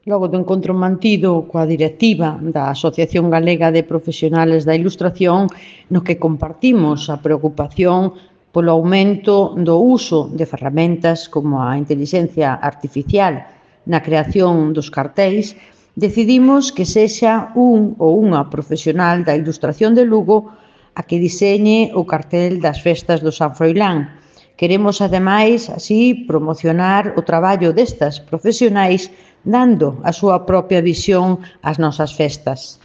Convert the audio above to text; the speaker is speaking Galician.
Logo do encontro mantido coa directiva da Asociación Galega de Profesionales da Ilustración, no que compartimos a preocupación polo aumento do uso de ferramentas como a intelixencia artificial na creación dos cartéis, decidimos que sexa un ou unha profesional da ilustración de Lugo a que diseñe o cartel das festas do San Froilán. Queremos, ademais, así, promocionar o traballo destas profesionais dando a súa propia visión ás nosas festas.